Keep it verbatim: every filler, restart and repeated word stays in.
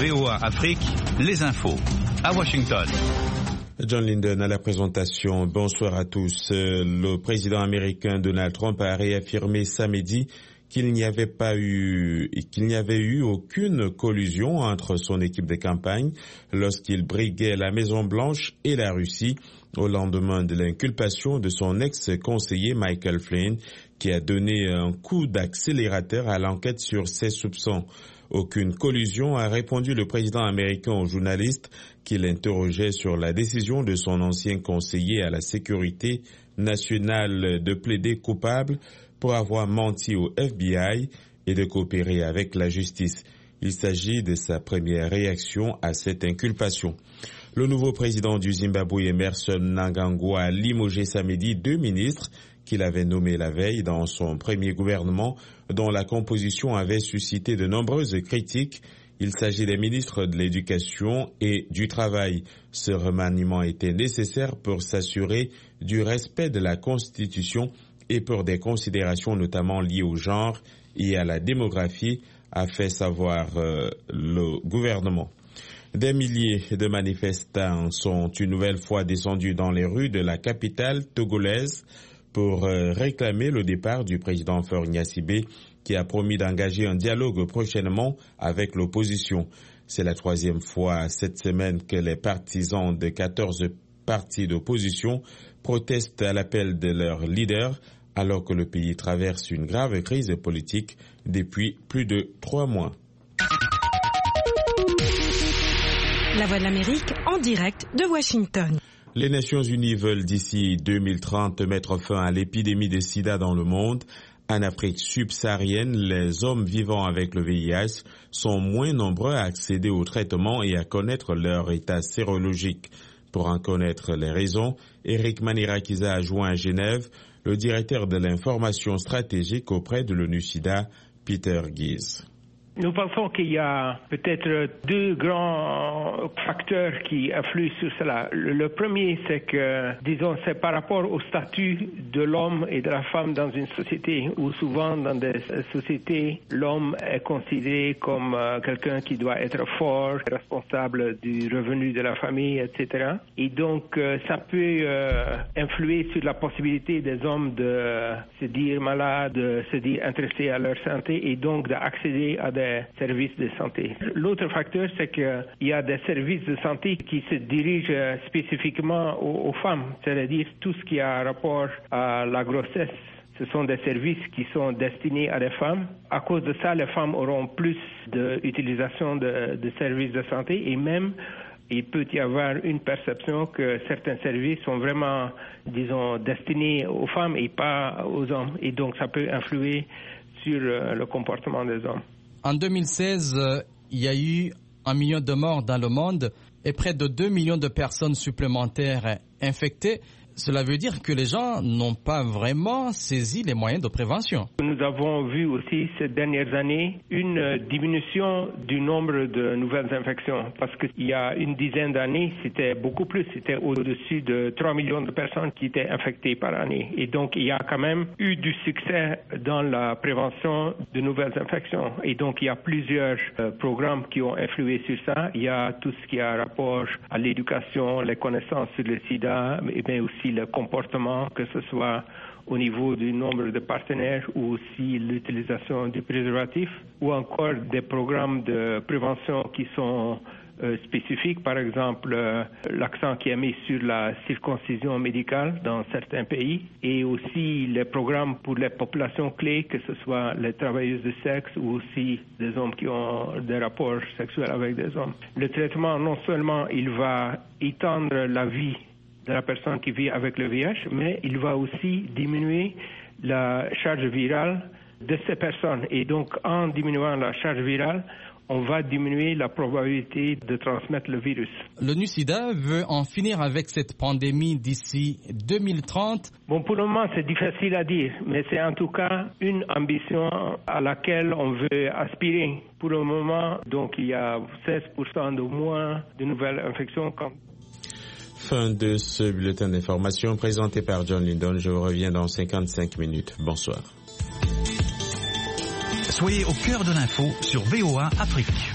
V O A Afrique, les infos. À Washington. John Linden à la présentation. Bonsoir à tous. Le président américain Donald Trump a réaffirmé samedi qu'il n'y avait pas eu, qu'il n'y avait eu aucune collusion entre son équipe de campagne lorsqu'il briguait la Maison-Blanche et la Russie au lendemain de l'inculpation de son ex-conseiller Michael Flynn, qui a donné un coup d'accélérateur à l'enquête sur ses soupçons. Aucune collusion, a répondu le président américain aux journalistes qui l'interrogeaient sur la décision de son ancien conseiller à la sécurité nationale de plaider coupable pour avoir menti au F B I et de coopérer avec la justice. Il s'agit de sa première réaction à cette inculpation. Le nouveau président du Zimbabwe, Emmerson Mnangagwa, a limogé samedi deux ministres qu'il avait nommés la veille dans son premier gouvernement, dont la composition avait suscité de nombreuses critiques. Il s'agit des ministres de l'Éducation et du Travail. Ce remaniement était nécessaire pour s'assurer du respect de la Constitution et pour des considérations notamment liées au genre et à la démographie, a fait savoir euh, le gouvernement. Des milliers de manifestants sont une nouvelle fois descendus dans les rues de la capitale togolaise pour euh, réclamer le départ du président Faure Gnassingbé, qui a promis d'engager un dialogue prochainement avec l'opposition. C'est la troisième fois cette semaine que les partisans de quatorze partis d'opposition protestent à l'appel de leur leader, alors que le pays traverse une grave crise politique depuis plus de trois mois. La Voix de l'Amérique en direct de Washington. Les Nations Unies veulent d'ici deux mille trente mettre fin à l'épidémie de sida dans le monde. En Afrique subsaharienne, les hommes vivant avec le V I H sont moins nombreux à accéder au traitement et à connaître leur état sérologique. Pour en connaître les raisons, Eric Manirakiza a joint à Genève le directeur de l'information stratégique auprès de l'ONU-SIDA, Peter Gies. Nous pensons qu'il y a peut-être deux grands facteurs qui influent sur cela. Le premier, c'est que, disons, c'est par rapport au statut de l'homme et de la femme dans une société, où souvent dans des sociétés, l'homme est considéré comme euh, quelqu'un qui doit être fort, responsable du revenu de la famille, et cetera. Et donc, euh, ça peut euh, influer sur la possibilité des hommes de se dire malades, de se dire intéressés à leur santé et donc d'accéder à des services de santé. L'autre facteur, c'est qu'il y a des services de santé qui se dirigent spécifiquement aux, aux femmes, c'est-à-dire tout ce qui a rapport à la grossesse. Ce sont des services qui sont destinés à des femmes. À cause de ça, les femmes auront plus d'utilisation de, de services de santé et même il peut y avoir une perception que certains services sont vraiment, disons, destinés aux femmes et pas aux hommes. Et donc, ça peut influer sur le comportement des hommes. En deux mille seize, euh, il y a eu un million de morts dans le monde et près de deux millions de personnes supplémentaires infectées. Cela veut dire que les gens n'ont pas vraiment saisi les moyens de prévention. Nous avons vu aussi ces dernières années une diminution du nombre de nouvelles infections parce qu'il y a une dizaine d'années, c'était beaucoup plus, c'était au-dessus de trois millions de personnes qui étaient infectées par année. Et donc, il y a quand même eu du succès dans la prévention de nouvelles infections. Et donc, il y a plusieurs euh, programmes qui ont influé sur ça. Il y a tout ce qui a rapport à l'éducation, les connaissances sur le sida, mais aussi le comportement, que ce soit au niveau du nombre de partenaires ou aussi l'utilisation du préservatif, ou encore des programmes de prévention qui sont euh, spécifiques, par exemple euh, l'accent qui est mis sur la circoncision médicale dans certains pays, et aussi les programmes pour les populations clés, que ce soit les travailleuses de sexe ou aussi des hommes qui ont des rapports sexuels avec des hommes. Le traitement, non seulement il va étendre la vie de la personne qui vit avec le V I H, mais il va aussi diminuer la charge virale de ces personnes. Et donc, en diminuant la charge virale, on va diminuer la probabilité de transmettre le virus. L'ONU-SIDA veut en finir avec cette pandémie d'ici deux mille trente. Bon, pour le moment, c'est difficile à dire, mais c'est en tout cas une ambition à laquelle on veut aspirer. Pour le moment, donc, il y a seize pour cent de moins de nouvelles infections. Fin de ce bulletin d'information présenté par John Linden. Je reviens dans cinquante-cinq minutes. Bonsoir. Soyez au cœur de l'info sur V O A Afrique.